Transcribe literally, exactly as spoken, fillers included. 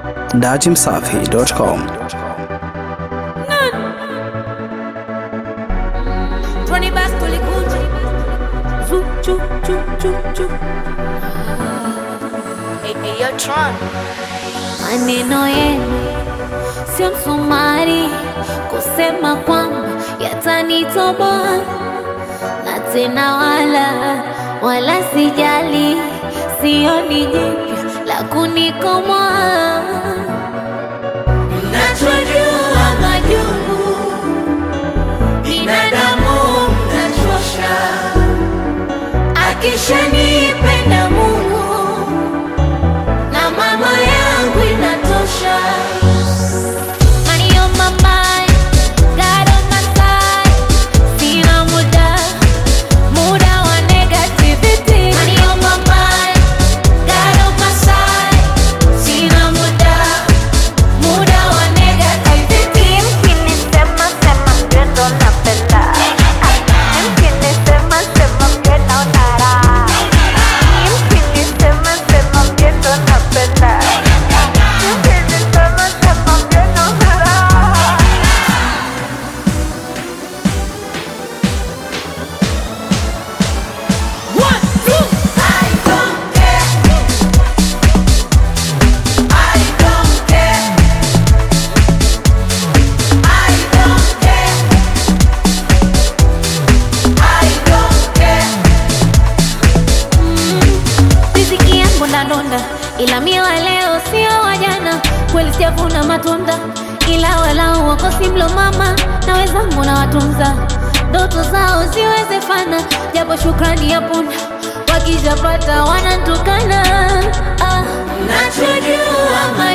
dachimsafi dot com. Tony Bass tulikuja Zu chu chu chu chu Hey, hey, yo, Tron. Maneno yenu sio msumari kusema kwamba yatanitoboa, na tena wala wala sijali, sioni jipya la kunikomoa. Nachojua majungu binadamu mnachosha, akishanipenda Mungu na mama yangu inatosha. Money on my mind, God on my side, sina muda, muda wa negativity. Money on my mind, God on my side, sina muda, muda wa negativity. Mkinisema sema mgendo napenda, mkinisema sema mgendo nara, mkinisema sema mgendo napenda, mkinisema sema mgendo nara. One, two. I don't care. I don't care. I don't care. I don't care. Riziki yangu nadonda, ila mie wa leo sio wa jana. Kweli sijavuna matunda, ila walau wako simlo mama na wenzangu na watunza. Ndoto zao ziwezefana, japo shukrani ya punda, wakijapata wanantukana. Ah, nachojua